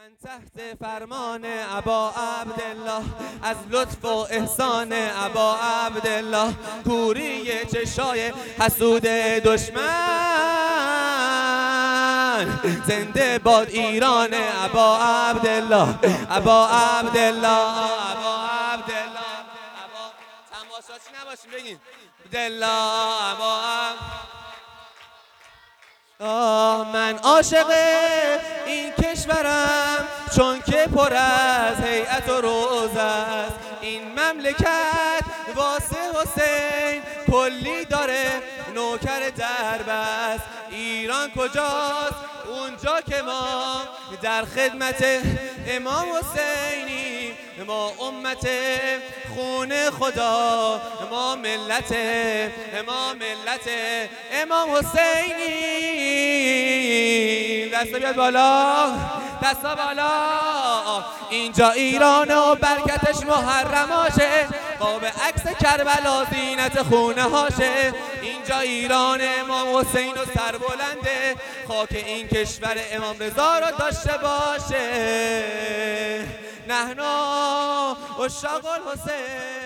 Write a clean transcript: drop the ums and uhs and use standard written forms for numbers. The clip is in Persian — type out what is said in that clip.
تحت فرمان ابا عبدالله، از لطف و احسان ابا عبدالله، کوری چشای حسود دشمن. زنده باد ایران ابا عبدالله، ابا عبدالله، ابا عبدالله. تماشاچی نباشیم بگین عبدالله، ابا من عاشق این کشورم چون که پر از هیئت و روز است. این مملکت واسه حسین کلی داره نوکر درب است. ایران کجاست؟ اونجا که ما در خدمت امام حسینی، ما امت خون خدا، ما ملت امام حسینی. دستا بیاد بالا، دستا بالا. اینجا ایران و برکتش محرماشه، قاب عکس کربلا زینت خونه هاشه. اینجا ایران امام حسین و سربلنده، خاک این کشور امام رضا رو داشته باشه. نحنا عشاق الحسین.